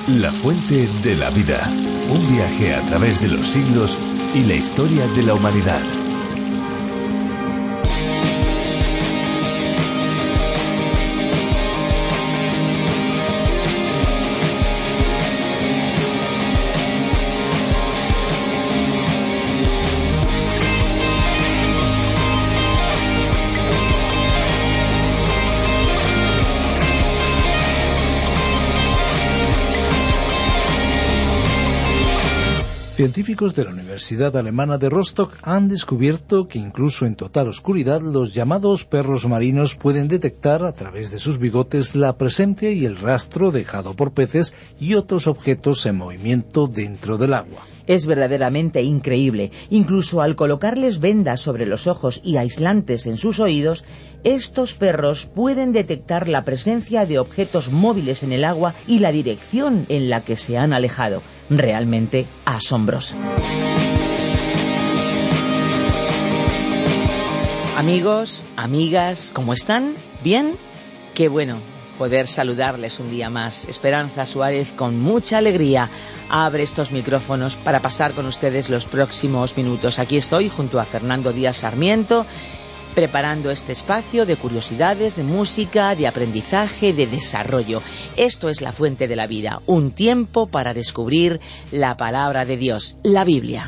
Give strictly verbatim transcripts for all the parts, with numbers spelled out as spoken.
La fuente de la vida. Un viaje a través de los siglos y la historia de la humanidad. Científicos de la Universidad Alemana de Rostock han descubierto que incluso en total oscuridad los llamados perros marinos pueden detectar a través de sus bigotes la presencia y el rastro dejado por peces y otros objetos en movimiento dentro del agua. Es verdaderamente increíble. Incluso al colocarles vendas sobre los ojos y aislantes en sus oídos, estos perros pueden detectar la presencia de objetos móviles en el agua y la dirección en la que se han alejado. Realmente asombroso. Amigos, amigas, ¿cómo están? ¿Bien? Qué bueno poder saludarles un día más. Esperanza Suárez, con mucha alegría, abre estos micrófonos para pasar con ustedes los próximos minutos. Aquí estoy junto a Fernando Díaz Sarmiento, preparando este espacio de curiosidades, de música, de aprendizaje, de desarrollo. Esto es La Fuente de la Vida, un tiempo para descubrir la palabra de Dios, la Biblia.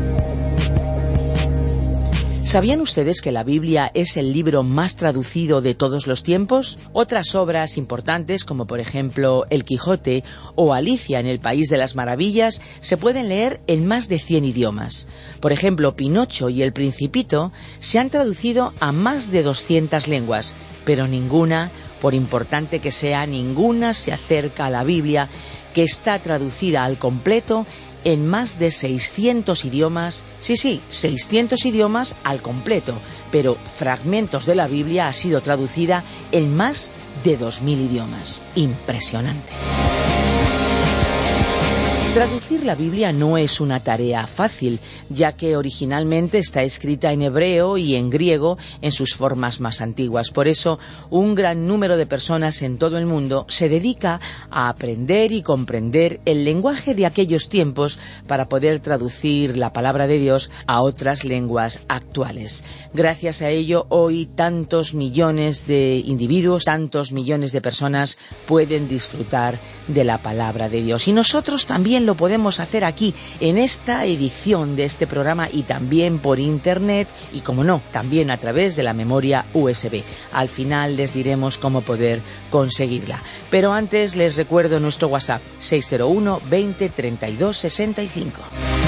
¿Sabían ustedes que la Biblia es el libro más traducido de todos los tiempos? Otras obras importantes, como por ejemplo El Quijote o Alicia en el País de las Maravillas, se pueden leer en más de cien idiomas. Por ejemplo, Pinocho y El Principito se han traducido a más de doscientas lenguas, pero ninguna, por importante que sea, ninguna se acerca a la Biblia, que está traducida al completo en más de seiscientos idiomas, sí, sí, seiscientos idiomas al completo, pero fragmentos de la Biblia ha sido traducida en más de dos mil idiomas. Impresionante. Traducir la Biblia no es una tarea fácil, ya que originalmente está escrita en hebreo y en griego en sus formas más antiguas. Por eso, un gran número de personas en todo el mundo se dedica a aprender y comprender el lenguaje de aquellos tiempos para poder traducir la palabra de Dios a otras lenguas actuales. Gracias a ello, hoy tantos millones de individuos, tantos millones de personas pueden disfrutar de la palabra de Dios. Y nosotros también lo podemos hacer aquí, en esta edición de este programa, y también por internet y, como no, también a través de la memoria U S B. Al final les diremos cómo poder conseguirla. Pero antes les recuerdo nuestro WhatsApp, seis cero uno, veinte, treinta y dos, sesenta y cinco.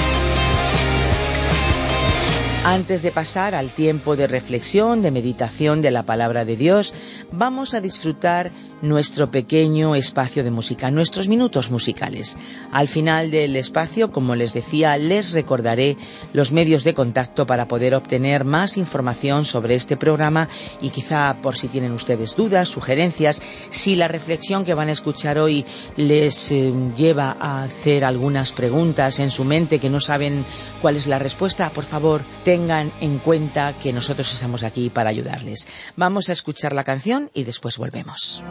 Antes de pasar al tiempo de reflexión, de meditación de la palabra de Dios, vamos a disfrutar nuestro pequeño espacio de música, nuestros minutos musicales. Al final del espacio, como les decía, les recordaré los medios de contacto para poder obtener más información sobre este programa y quizá, por si tienen ustedes dudas, sugerencias, si la reflexión que van a escuchar hoy les eh, lleva a hacer algunas preguntas en su mente que no saben cuál es la respuesta, por favor, tengan en cuenta que nosotros estamos aquí para ayudarles. Vamos a escuchar la canción y después volvemos.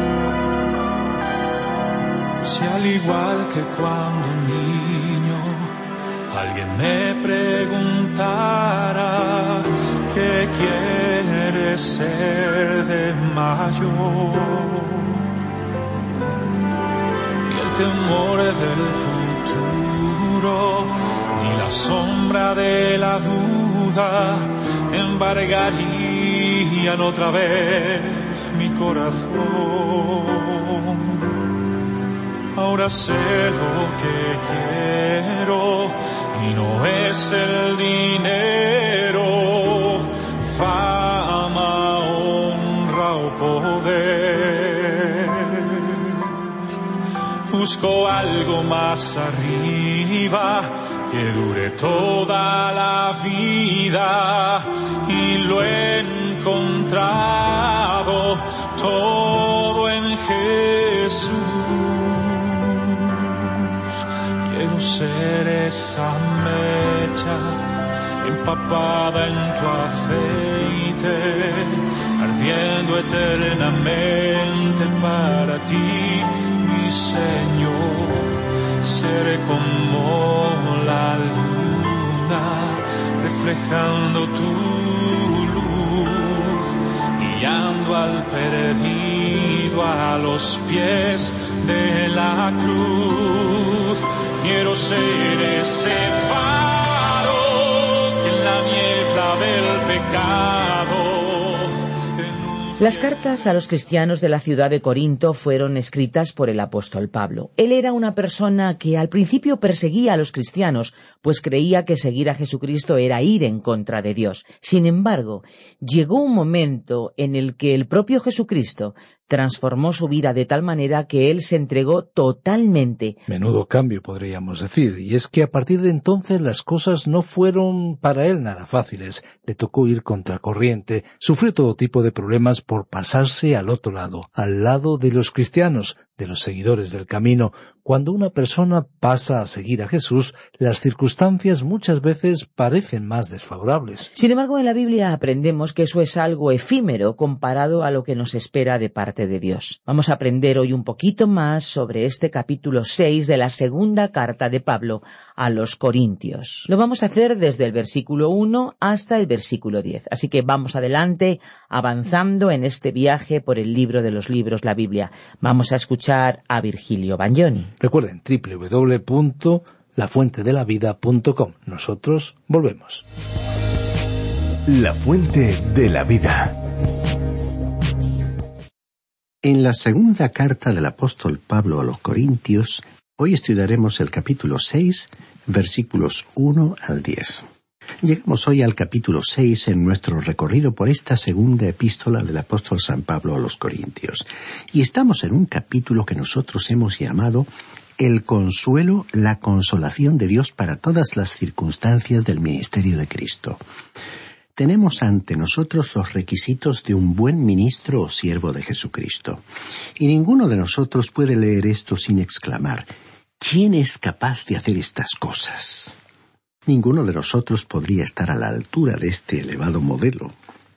Si al igual que cuando niño alguien me preguntara qué quieres ser de mayor, y el temor del futuro ni la sombra de la duda embargarían otra vez mi corazón. Ahora sé lo que quiero y no es el dinero, fama, honra o poder. Busco algo más arriba que dure toda la vida y lo he encontrado todo en Jesús. Quiero ser esa mecha empapada en tu aceite, ardiendo eternamente para ti, mi mi Señor, seré como la luna, reflejando tu luz, guiando al perdido a los pies de la cruz. Quiero ser ese faro que en la niebla del pecado. Las cartas a los cristianos de la ciudad de Corinto fueron escritas por el apóstol Pablo. Él era una persona que al principio perseguía a los cristianos, pues creía que seguir a Jesucristo era ir en contra de Dios. Sin embargo, llegó un momento en el que el propio Jesucristo transformó su vida de tal manera que él se entregó totalmente. Menudo cambio, podríamos decir, y es que a partir de entonces las cosas no fueron para él nada fáciles. Le tocó ir contracorriente, sufrió todo tipo de problemas por pasarse al otro lado, al lado de los cristianos, de los seguidores del camino. Cuando una persona pasa a seguir a Jesús, las circunstancias muchas veces parecen más desfavorables. Sin embargo, en la Biblia aprendemos que eso es algo efímero comparado a lo que nos espera de parte de Dios. Vamos a aprender hoy un poquito más sobre este capítulo seis de la segunda carta de Pablo a los Corintios. Lo vamos a hacer desde el versículo uno hasta el versículo diez. Así que vamos adelante, avanzando en este viaje por el libro de los libros, la Biblia. Vamos a escuchar a Virgilio Bagnoni. Recuerden, doble u doble u doble u punto la fuente de la vida punto com. Nosotros volvemos. La fuente de la vida. En la segunda carta del apóstol Pablo a los Corintios, hoy estudiaremos el capítulo seis, versículos uno al diez. Llegamos hoy al capítulo seis en nuestro recorrido por esta segunda epístola del apóstol San Pablo a los Corintios. Y estamos en un capítulo que nosotros hemos llamado el consuelo, la consolación de Dios para todas las circunstancias del ministerio de Cristo. Tenemos ante nosotros los requisitos de un buen ministro o siervo de Jesucristo. Y ninguno de nosotros puede leer esto sin exclamar: ¿quién es capaz de hacer estas cosas? Ninguno de nosotros podría estar a la altura de este elevado modelo.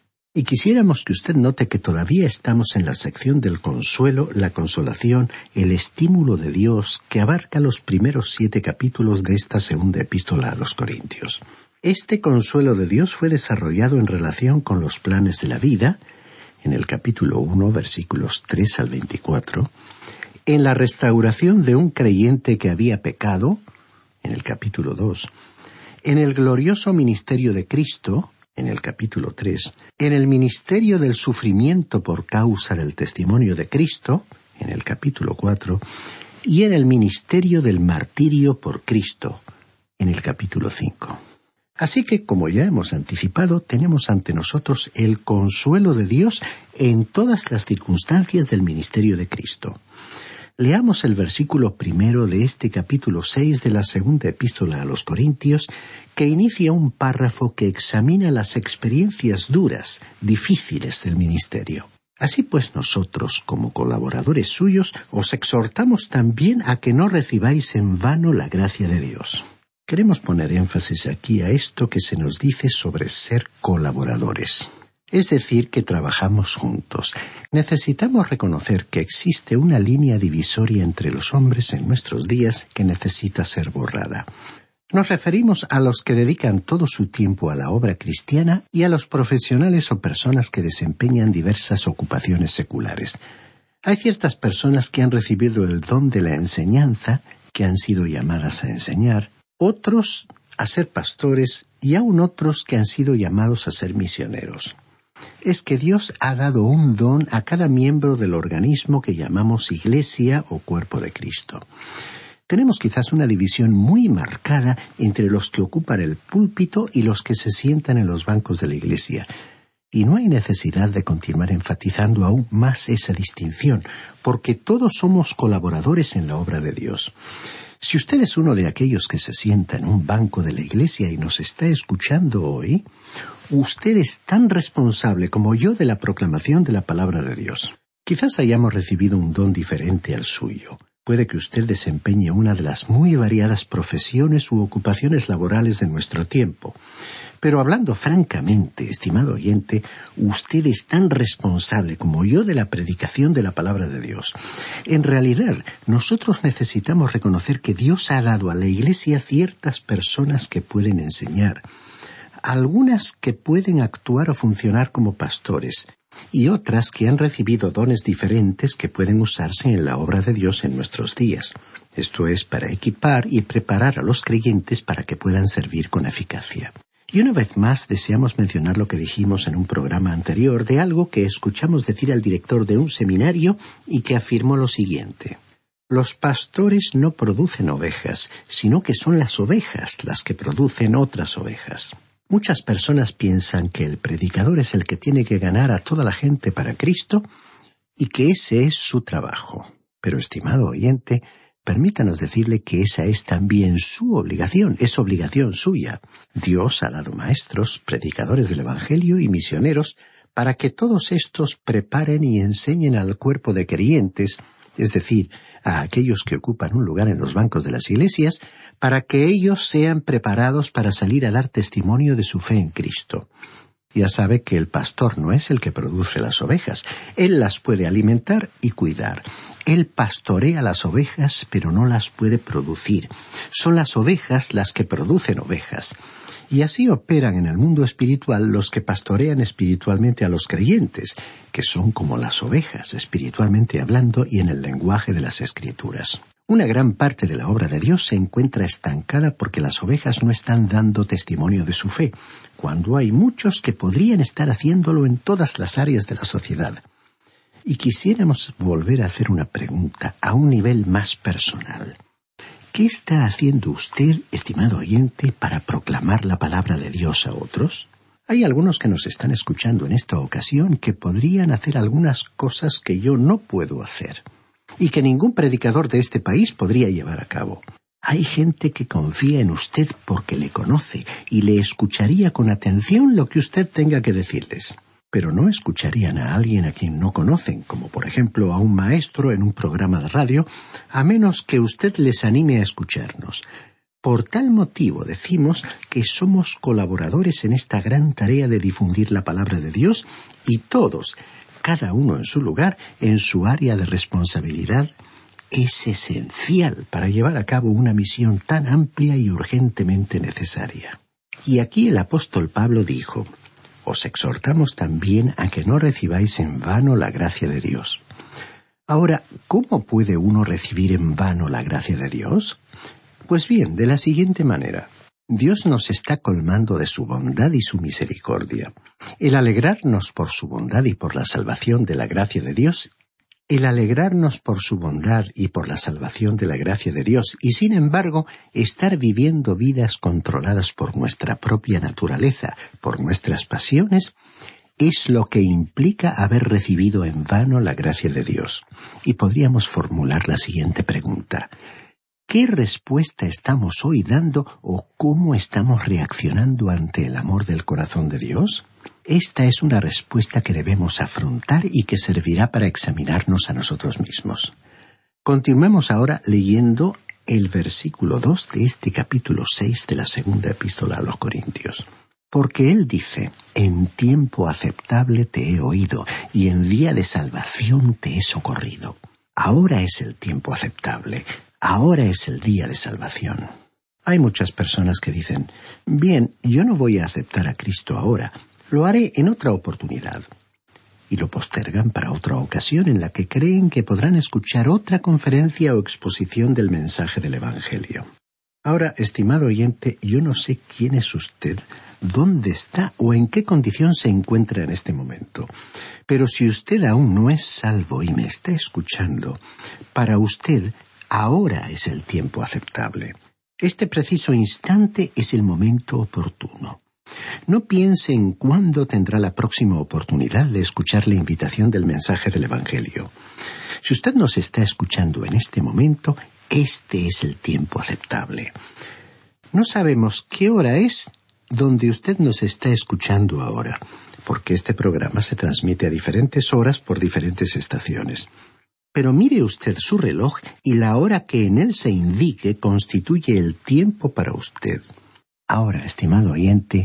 Y quisiéramos que usted note que todavía estamos en la sección del consuelo, la consolación, el estímulo de Dios que abarca los primeros siete capítulos de esta segunda epístola a los Corintios. Este consuelo de Dios fue desarrollado en relación con los planes de la vida, en el capítulo uno, versículos tres al veinticuatro, en la restauración de un creyente que había pecado, en el capítulo dos, en el glorioso ministerio de Cristo, en el capítulo tres, en el ministerio del sufrimiento por causa del testimonio de Cristo, en el capítulo cuatro, y en el ministerio del martirio por Cristo, en el capítulo cinco. Así que, como ya hemos anticipado, tenemos ante nosotros el consuelo de Dios en todas las circunstancias del ministerio de Cristo. Leamos el versículo primero de este capítulo seis de la segunda epístola a los Corintios, que inicia un párrafo que examina las experiencias duras, difíciles del ministerio. Así pues, nosotros, como colaboradores suyos, os exhortamos también a que no recibáis en vano la gracia de Dios. Queremos poner énfasis aquí a esto que se nos dice sobre ser colaboradores. Es decir, que trabajamos juntos. Necesitamos reconocer que existe una línea divisoria entre los hombres en nuestros días que necesita ser borrada. Nos referimos a los que dedican todo su tiempo a la obra cristiana y a los profesionales o personas que desempeñan diversas ocupaciones seculares. Hay ciertas personas que han recibido el don de la enseñanza, que han sido llamadas a enseñar, otros a ser pastores y aún otros que han sido llamados a ser misioneros. Es que Dios ha dado un don a cada miembro del organismo que llamamos Iglesia o Cuerpo de Cristo. Tenemos quizás una división muy marcada entre los que ocupan el púlpito y los que se sientan en los bancos de la Iglesia. Y no hay necesidad de continuar enfatizando aún más esa distinción, porque todos somos colaboradores en la obra de Dios. Si usted es uno de aquellos que se sienta en un banco de la Iglesia y nos está escuchando hoy, usted es tan responsable como yo de la proclamación de la palabra de Dios. Quizás hayamos recibido un don diferente al suyo. Puede que usted desempeñe una de las muy variadas profesiones u ocupaciones laborales de nuestro tiempo. Pero hablando francamente, estimado oyente, usted es tan responsable como yo de la predicación de la palabra de Dios. En realidad, nosotros necesitamos reconocer que Dios ha dado a la Iglesia ciertas personas que pueden enseñar, algunas que pueden actuar o funcionar como pastores, y otras que han recibido dones diferentes que pueden usarse en la obra de Dios en nuestros días. Esto es para equipar y preparar a los creyentes para que puedan servir con eficacia. Y una vez más deseamos mencionar lo que dijimos en un programa anterior de algo que escuchamos decir al director de un seminario y que afirmó lo siguiente: los pastores no producen ovejas, sino que son las ovejas las que producen otras ovejas. Muchas personas piensan que el predicador es el que tiene que ganar a toda la gente para Cristo y que ese es su trabajo. Pero, estimado oyente, permítanos decirle que esa es también su obligación, es obligación suya. Dios ha dado maestros, predicadores del Evangelio y misioneros para que todos estos preparen y enseñen al cuerpo de creyentes, es decir, a aquellos que ocupan un lugar en los bancos de las iglesias, para que ellos sean preparados para salir a dar testimonio de su fe en Cristo. Ya sabe que el pastor no es el que produce las ovejas. Él las puede alimentar y cuidar. Él pastorea las ovejas, pero no las puede producir. Son las ovejas las que producen ovejas. Y así operan en el mundo espiritual los que pastorean espiritualmente a los creyentes, que son como las ovejas, espiritualmente hablando y en el lenguaje de las Escrituras. Una gran parte de la obra de Dios se encuentra estancada porque las ovejas no están dando testimonio de su fe, cuando hay muchos que podrían estar haciéndolo en todas las áreas de la sociedad. Y quisiéramos volver a hacer una pregunta a un nivel más personal. ¿Qué está haciendo usted, estimado oyente, para proclamar la palabra de Dios a otros? Hay algunos que nos están escuchando en esta ocasión que podrían hacer algunas cosas que yo no puedo hacer y que ningún predicador de este país podría llevar a cabo. Hay gente que confía en usted porque le conoce y le escucharía con atención lo que usted tenga que decirles. Pero no escucharían a alguien a quien no conocen, como por ejemplo a un maestro en un programa de radio, a menos que usted les anime a escucharnos. Por tal motivo decimos que somos colaboradores en esta gran tarea de difundir la palabra de Dios y todos, cada uno en su lugar, en su área de responsabilidad, es esencial para llevar a cabo una misión tan amplia y urgentemente necesaria. Y aquí el apóstol Pablo dijo: os exhortamos también a que no recibáis en vano la gracia de Dios. Ahora, ¿cómo puede uno recibir en vano la gracia de Dios? Pues bien, de la siguiente manera. Dios nos está colmando de su bondad y su misericordia. El alegrarnos por su bondad y por la salvación de la gracia de Dios, el alegrarnos por su bondad y por la salvación de la gracia de Dios, y sin embargo, estar viviendo vidas controladas por nuestra propia naturaleza, por nuestras pasiones, es lo que implica haber recibido en vano la gracia de Dios. Y podríamos formular la siguiente pregunta: ¿qué respuesta estamos hoy dando o cómo estamos reaccionando ante el amor del corazón de Dios? Esta es una respuesta que debemos afrontar y que servirá para examinarnos a nosotros mismos. Continuemos ahora leyendo el versículo dos de este capítulo seis de la segunda epístola a los Corintios. Porque él dice: en tiempo aceptable te he oído, y en día de salvación te he socorrido. Ahora es el tiempo aceptable, ahora es el día de salvación. Hay muchas personas que dicen: bien, yo no voy a aceptar a Cristo ahora, lo haré en otra oportunidad. Y lo postergan para otra ocasión en la que creen que podrán escuchar otra conferencia o exposición del mensaje del Evangelio. Ahora, estimado oyente, yo no sé quién es usted, dónde está o en qué condición se encuentra en este momento. Pero si usted aún no es salvo y me está escuchando, para usted ahora es el tiempo aceptable. Este preciso instante es el momento oportuno. No piense en cuándo tendrá la próxima oportunidad de escuchar la invitación del mensaje del Evangelio. Si usted nos está escuchando en este momento, este es el tiempo aceptable. No sabemos qué hora es donde usted nos está escuchando ahora, porque este programa se transmite a diferentes horas por diferentes estaciones. Pero mire usted su reloj y la hora que en él se indique constituye el tiempo para usted. Ahora, estimado oyente,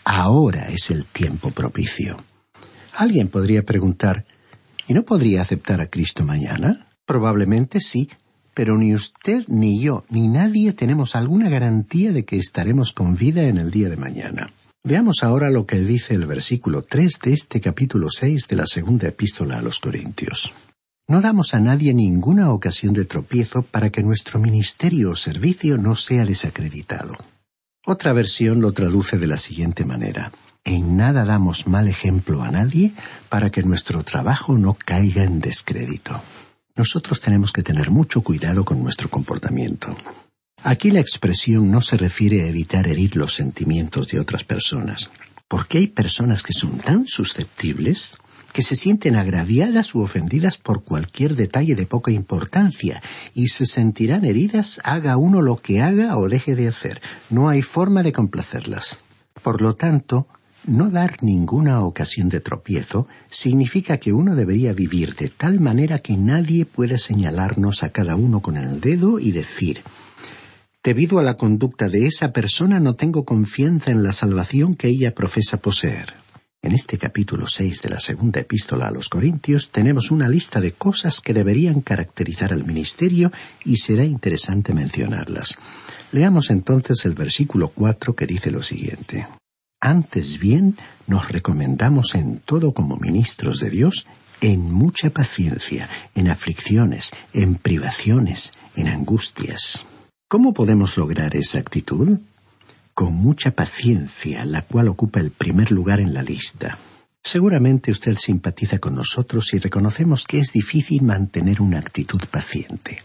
Ahora es el tiempo propicio. Alguien podría preguntar, ¿y no podría aceptar a Cristo mañana? Probablemente sí, pero ni usted, ni yo, ni nadie tenemos alguna garantía de que estaremos con vida en el día de mañana. Veamos ahora lo que dice el versículo tres de este capítulo seis de la segunda epístola a los Corintios. No damos a nadie ninguna ocasión de tropiezo para que nuestro ministerio o servicio no sea desacreditado. Otra versión lo traduce de la siguiente manera: en nada damos mal ejemplo a nadie para que nuestro trabajo no caiga en descrédito. Nosotros tenemos que tener mucho cuidado con nuestro comportamiento. Aquí la expresión no se refiere a evitar herir los sentimientos de otras personas, porque hay personas que son tan susceptibles que se sienten agraviadas u ofendidas por cualquier detalle de poca importancia y se sentirán heridas haga uno lo que haga o deje de hacer. No hay forma de complacerlas. Por lo tanto, no dar ninguna ocasión de tropiezo significa que uno debería vivir de tal manera que nadie pueda señalarnos a cada uno con el dedo y decir: debido a la conducta de esa persona no tengo confianza en la salvación que ella profesa poseer. En este capítulo seis de la segunda epístola a los Corintios tenemos una lista de cosas que deberían caracterizar al ministerio y será interesante mencionarlas. Leamos entonces el versículo cuatro, que dice lo siguiente: antes bien, nos recomendamos en todo como ministros de Dios, en mucha paciencia, en aflicciones, en privaciones, en angustias. ¿Cómo podemos lograr esa actitud? Con mucha paciencia, la cual ocupa el primer lugar en la lista. Seguramente usted simpatiza con nosotros y reconocemos que es difícil mantener una actitud paciente.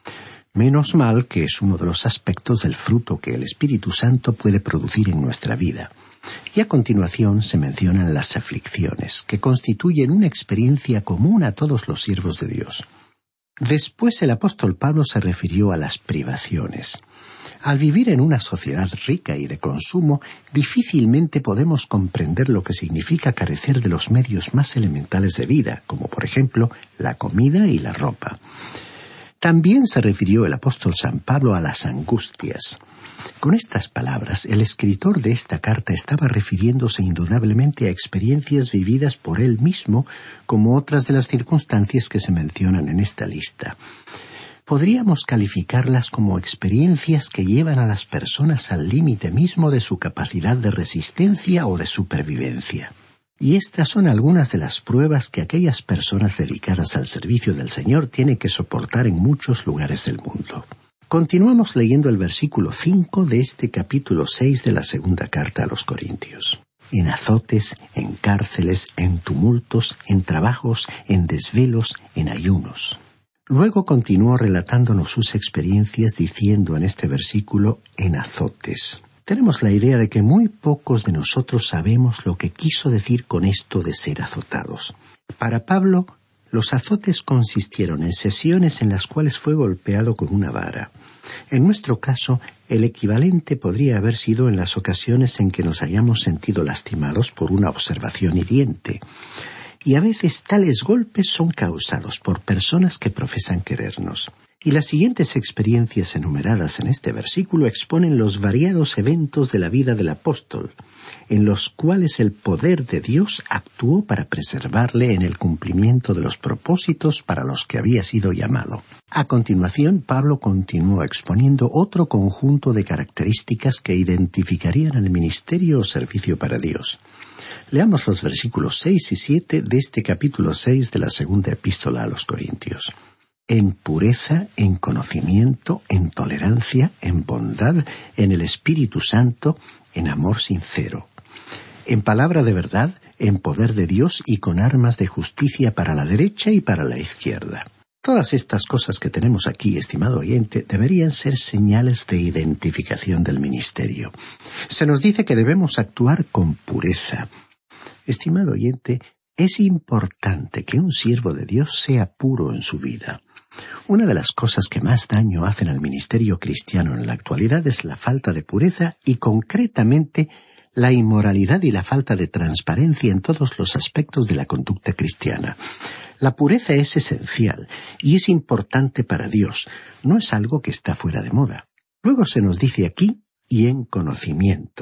Menos mal que es uno de los aspectos del fruto que el Espíritu Santo puede producir en nuestra vida. Y a continuación se mencionan las aflicciones, que constituyen una experiencia común a todos los siervos de Dios. Después el apóstol Pablo se refirió a las privaciones. Al vivir en una sociedad rica y de consumo, difícilmente podemos comprender lo que significa carecer de los medios más elementales de vida, como por ejemplo la comida y la ropa. También se refirió el apóstol San Pablo a las angustias. Con estas palabras, el escritor de esta carta estaba refiriéndose indudablemente a experiencias vividas por él mismo, como otras de las circunstancias que se mencionan en esta lista. Podríamos calificarlas como experiencias que llevan a las personas al límite mismo de su capacidad de resistencia o de supervivencia. Y estas son algunas de las pruebas que aquellas personas dedicadas al servicio del Señor tienen que soportar en muchos lugares del mundo. Continuamos leyendo el versículo cinco de este capítulo seis de la segunda carta a los Corintios. En azotes, en cárceles, en tumultos, en trabajos, en desvelos, en ayunos. Luego continuó relatándonos sus experiencias diciendo en este versículo, en azotes. Tenemos la idea de que muy pocos de nosotros sabemos lo que quiso decir con esto de ser azotados. Para Pablo, los azotes consistieron en sesiones en las cuales fue golpeado con una vara. En nuestro caso, el equivalente podría haber sido en las ocasiones en que nos hayamos sentido lastimados por una observación hiriente. Y a veces tales golpes son causados por personas que profesan querernos. Y las siguientes experiencias enumeradas en este versículo exponen los variados eventos de la vida del apóstol, en los cuales el poder de Dios actuó para preservarle en el cumplimiento de los propósitos para los que había sido llamado. A continuación, Pablo continuó exponiendo otro conjunto de características que identificarían al ministerio o servicio para Dios. Leamos los versículos seis y siete de este capítulo seis de la segunda epístola a los Corintios. En pureza, en conocimiento, en tolerancia, en bondad, en el Espíritu Santo, en amor sincero. En palabra de verdad, en poder de Dios y con armas de justicia para la derecha y para la izquierda. Todas estas cosas que tenemos aquí, estimado oyente, deberían ser señales de identificación del ministerio. Se nos dice que debemos actuar con pureza. Estimado oyente, es importante que un siervo de Dios sea puro en su vida. Una de las cosas que más daño hacen al ministerio cristiano en la actualidad es la falta de pureza y, concretamente, la inmoralidad y la falta de transparencia en todos los aspectos de la conducta cristiana. La pureza es esencial y es importante para Dios, no es algo que está fuera de moda. Luego se nos dice aquí, y en conocimiento.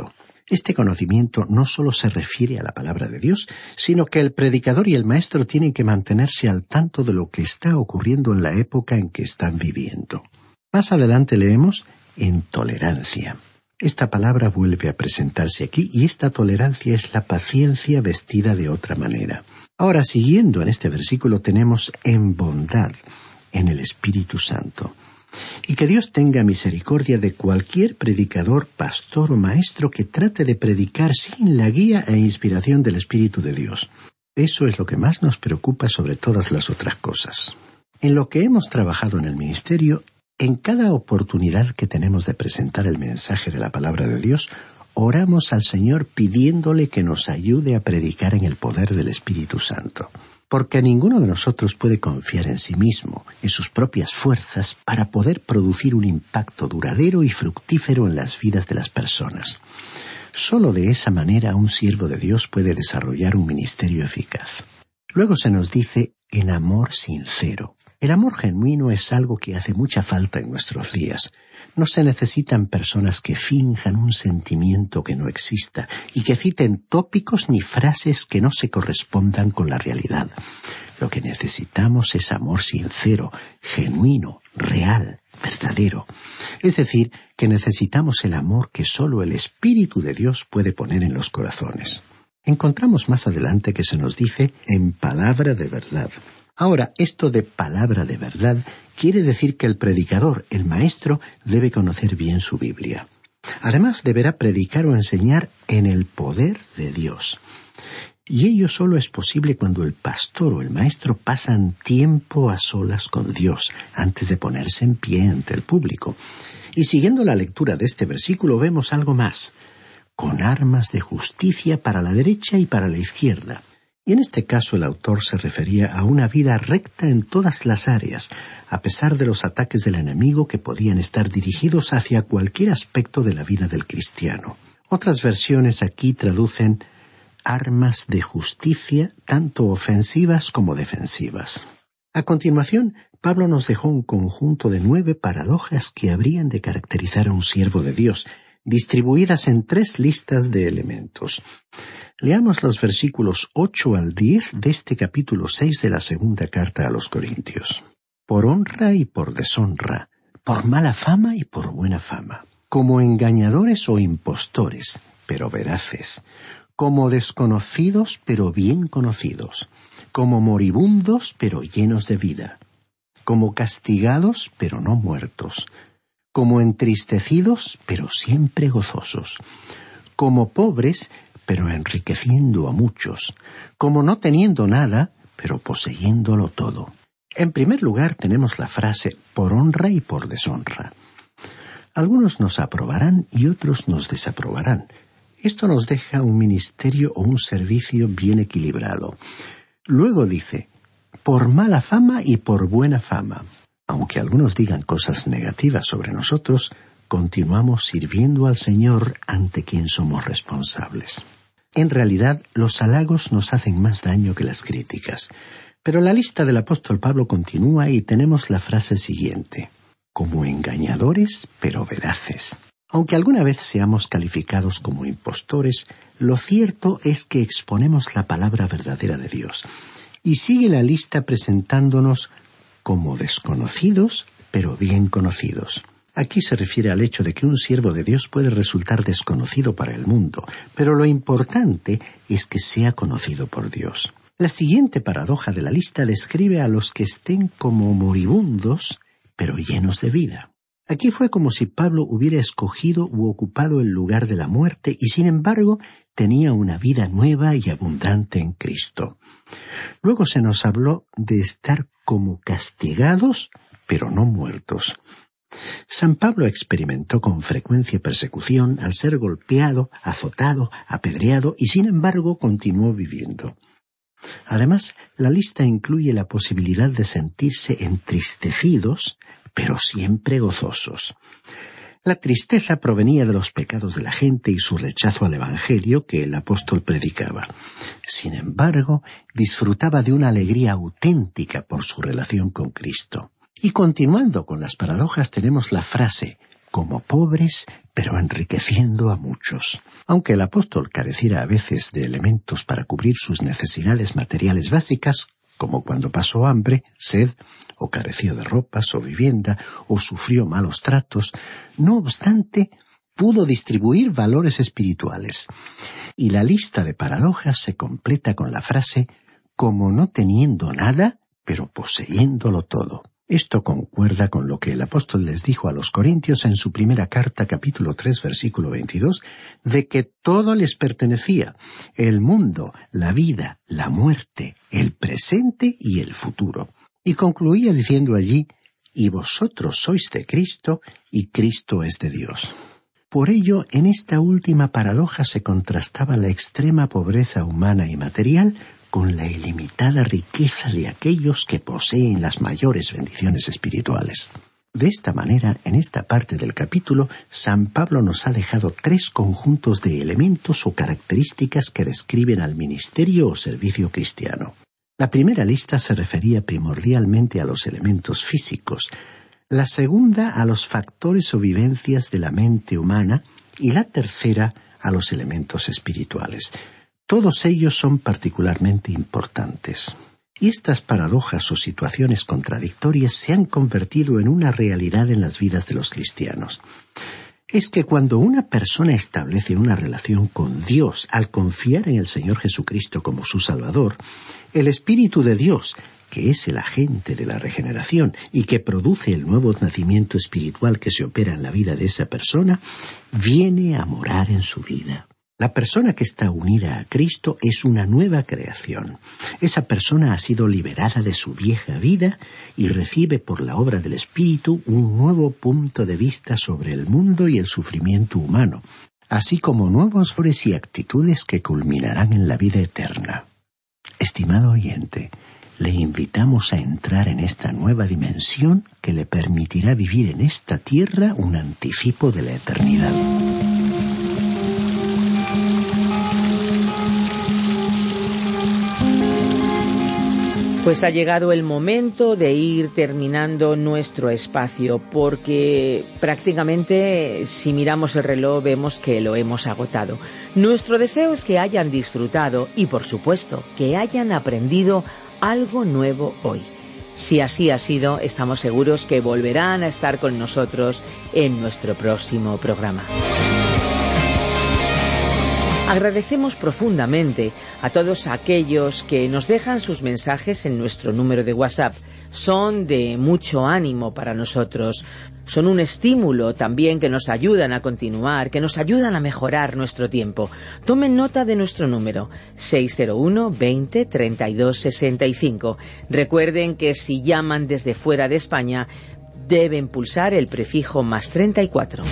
Este conocimiento no solo se refiere a la palabra de Dios, sino que el predicador y el maestro tienen que mantenerse al tanto de lo que está ocurriendo en la época en que están viviendo. Más adelante leemos en tolerancia. Esta palabra vuelve a presentarse aquí y esta tolerancia es la paciencia vestida de otra manera. Ahora, siguiendo en este versículo, tenemos en bondad, en el Espíritu Santo. Y que Dios tenga misericordia de cualquier predicador, pastor o maestro que trate de predicar sin la guía e inspiración del Espíritu de Dios. Eso es lo que más nos preocupa sobre todas las otras cosas. En lo que hemos trabajado en el ministerio, en cada oportunidad que tenemos de presentar el mensaje de la palabra de Dios, oramos al Señor pidiéndole que nos ayude a predicar en el poder del Espíritu Santo. Porque ninguno de nosotros puede confiar en sí mismo, en sus propias fuerzas, para poder producir un impacto duradero y fructífero en las vidas de las personas. Solo de esa manera un siervo de Dios puede desarrollar un ministerio eficaz. Luego se nos dice en amor sincero. El amor genuino es algo que hace mucha falta en nuestros días. No se necesitan personas que finjan un sentimiento que no exista y que citen tópicos ni frases que no se correspondan con la realidad. Lo que necesitamos es amor sincero, genuino, real, verdadero. Es decir, que necesitamos el amor que solo el Espíritu de Dios puede poner en los corazones. Encontramos más adelante que se nos dice en palabra de verdad. Ahora, esto de palabra de verdad quiere decir que el predicador, el maestro, debe conocer bien su Biblia. Además, deberá predicar o enseñar en el poder de Dios. Y ello solo es posible cuando el pastor o el maestro pasan tiempo a solas con Dios, antes de ponerse en pie ante el público. Y siguiendo la lectura de este versículo vemos algo más. Con armas de justicia para la derecha y para la izquierda. Y en este caso el autor se refería a una vida recta en todas las áreas, a pesar de los ataques del enemigo que podían estar dirigidos hacia cualquier aspecto de la vida del cristiano. Otras versiones aquí traducen armas de justicia, tanto ofensivas como defensivas. A continuación, Pablo nos dejó un conjunto de nueve paradojas que habrían de caracterizar a un siervo de Dios, distribuidas en tres listas de elementos. Leamos los versículos ocho al diez de este capítulo seis de la segunda carta a los Corintios. Por honra y por deshonra, por mala fama y por buena fama, como engañadores o impostores, pero veraces, como desconocidos pero bien conocidos, como moribundos pero llenos de vida, como castigados pero no muertos, como entristecidos pero siempre gozosos, como pobres pero enriqueciendo a muchos, como no teniendo nada, pero poseyéndolo todo. En primer lugar tenemos la frase por honra y por deshonra. Algunos nos aprobarán y otros nos desaprobarán. Esto nos deja un ministerio o un servicio bien equilibrado. Luego dice, por mala fama y por buena fama. Aunque algunos digan cosas negativas sobre nosotros, continuamos sirviendo al Señor ante quien somos responsables. En realidad, los halagos nos hacen más daño que las críticas. Pero la lista del apóstol Pablo continúa y tenemos la frase siguiente. Como engañadores, pero veraces. Aunque alguna vez seamos calificados como impostores, lo cierto es que exponemos la palabra verdadera de Dios. Y sigue la lista presentándonos como desconocidos, pero bien conocidos. Aquí se refiere al hecho de que un siervo de Dios puede resultar desconocido para el mundo, pero lo importante es que sea conocido por Dios. La siguiente paradoja de la lista describe a los que estén como moribundos, pero llenos de vida. Aquí fue como si Pablo hubiera escogido u ocupado el lugar de la muerte y sin embargo tenía una vida nueva y abundante en Cristo. Luego se nos habló de estar como castigados, pero no muertos. San Pablo experimentó con frecuencia persecución al ser golpeado, azotado, apedreado y sin embargo continuó viviendo. Además, la lista incluye la posibilidad de sentirse entristecidos, pero siempre gozosos. La tristeza provenía de los pecados de la gente y su rechazo al Evangelio que el apóstol predicaba. Sin embargo, disfrutaba de una alegría auténtica por su relación con Cristo. Y continuando con las paradojas tenemos la frase, como pobres, pero enriqueciendo a muchos. Aunque el apóstol careciera a veces de elementos para cubrir sus necesidades materiales básicas, como cuando pasó hambre, sed, o careció de ropas o vivienda, o sufrió malos tratos, no obstante, pudo distribuir valores espirituales. Y la lista de paradojas se completa con la frase, como no teniendo nada, pero poseyéndolo todo. Esto concuerda con lo que el apóstol les dijo a los corintios en su primera carta, capítulo tres, versículo veintidós, de que todo les pertenecía, el mundo, la vida, la muerte, el presente y el futuro. Y concluía diciendo allí, y vosotros sois de Cristo, y Cristo es de Dios. Por ello, en esta última paradoja se contrastaba la extrema pobreza humana y material con la ilimitada riqueza de aquellos que poseen las mayores bendiciones espirituales. De esta manera, en esta parte del capítulo, San Pablo nos ha dejado tres conjuntos de elementos o características que describen al ministerio o servicio cristiano. La primera lista se refería primordialmente a los elementos físicos, la segunda a los factores o vivencias de la mente humana y la tercera a los elementos espirituales. Todos ellos son particularmente importantes. Y estas paradojas o situaciones contradictorias se han convertido en una realidad en las vidas de los cristianos. Es que cuando una persona establece una relación con Dios al confiar en el Señor Jesucristo como su Salvador, el Espíritu de Dios, que es el agente de la regeneración y que produce el nuevo nacimiento espiritual que se opera en la vida de esa persona, viene a morar en su vida. La persona que está unida a Cristo es una nueva creación. Esa persona ha sido liberada de su vieja vida y recibe por la obra del Espíritu un nuevo punto de vista sobre el mundo y el sufrimiento humano, así como nuevos valores y actitudes que culminarán en la vida eterna. Estimado oyente, le invitamos a entrar en esta nueva dimensión que le permitirá vivir en esta tierra un anticipo de la eternidad. Pues ha llegado el momento de ir terminando nuestro espacio, porque prácticamente si miramos el reloj vemos que lo hemos agotado. Nuestro deseo es que hayan disfrutado y, por supuesto, que hayan aprendido algo nuevo hoy. Si así ha sido, estamos seguros que volverán a estar con nosotros en nuestro próximo programa. Agradecemos profundamente a todos aquellos que nos dejan sus mensajes en nuestro número de WhatsApp. Son de mucho ánimo para nosotros. Son un estímulo también que nos ayudan a continuar, que nos ayudan a mejorar nuestro tiempo. Tomen nota de nuestro número, seis cero uno, veinte, treinta y dos, sesenta y cinco. Recuerden que si llaman desde fuera de España, deben pulsar el prefijo más treinta y cuatro.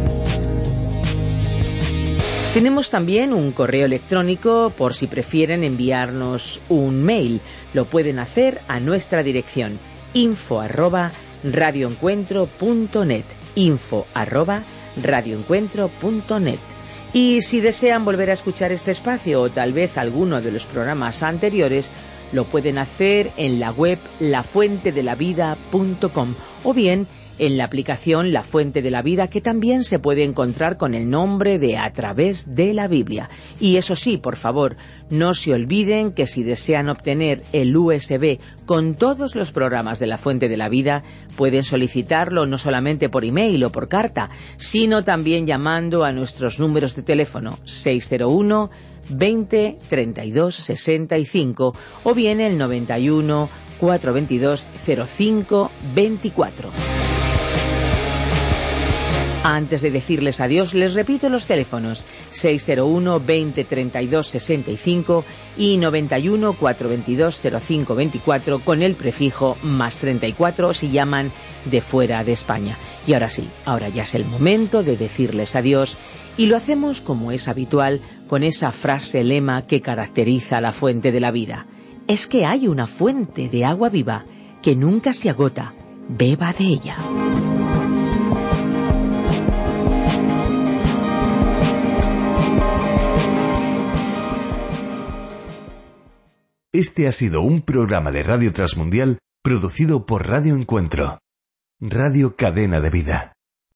Tenemos también un correo electrónico por si prefieren enviarnos un mail. Lo pueden hacer a nuestra dirección info arroba radioencuentro punto net, info arroba radioencuentro punto net. Y si desean volver a escuchar este espacio o tal vez alguno de los programas anteriores, lo pueden hacer en la web la fuente de la vida punto com o bien en la aplicación La Fuente de la Vida, que también se puede encontrar con el nombre de A Través de la Biblia. Y eso sí, por favor, no se olviden que si desean obtener el U S B con todos los programas de La Fuente de la Vida, pueden solicitarlo no solamente por email o por carta, sino también llamando a nuestros números de teléfono seis cero uno, veinte, treinta y dos, sesenta y cinco o bien el noventa y uno, cuatrocientos veintidós, cero cinco veinticuatro. Antes de decirles adiós, les repito los teléfonos seis cero uno, veinte, treinta y dos, sesenta y cinco y noventa y uno, cuatrocientos veintidós, cero cinco veinticuatro con el prefijo más treinta y cuatro si llaman de fuera de España. Y ahora sí, ahora ya es el momento de decirles adiós y lo hacemos como es habitual con esa frase lema que caracteriza la Fuente de la Vida. Es que hay una fuente de agua viva que nunca se agota, beba de ella. Este ha sido un programa de Radio Transmundial producido por Radio Encuentro, Radio Cadena de Vida.